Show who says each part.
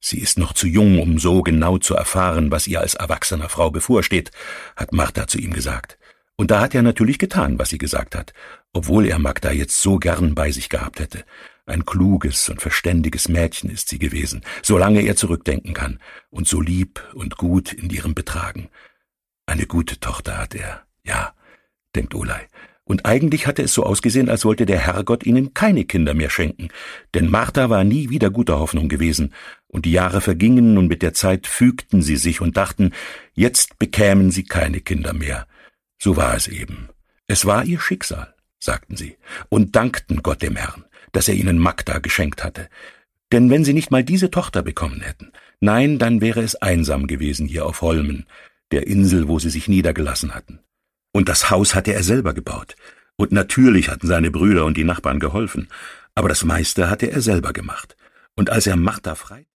Speaker 1: »Sie ist noch zu jung, um so genau zu erfahren, was ihr als erwachsener Frau bevorsteht«, hat Martha zu ihm gesagt. Und da hat er natürlich getan, was sie gesagt hat, obwohl er Magda jetzt so gern bei sich gehabt hätte. Ein kluges und verständiges Mädchen ist sie gewesen, solange er zurückdenken kann, und so lieb und gut in ihrem Betragen. Eine gute Tochter hat er, ja, denkt Olai. Und eigentlich hatte es so ausgesehen, als wollte der Herrgott ihnen keine Kinder mehr schenken, denn Martha war nie wieder guter Hoffnung gewesen, und die Jahre vergingen, und mit der Zeit fügten sie sich und dachten, jetzt bekämen sie keine Kinder mehr. So war es eben. Es war ihr Schicksal, sagten sie, und dankten Gott dem Herrn, dass er ihnen Magda geschenkt hatte. Denn wenn sie nicht mal diese Tochter bekommen hätten, nein, dann wäre es einsam gewesen hier auf Holmen, der Insel, wo sie sich niedergelassen hatten. Und das Haus hatte er selber gebaut. Und natürlich hatten seine Brüder und die Nachbarn geholfen, aber das meiste hatte er selber gemacht. Und als er Martha frei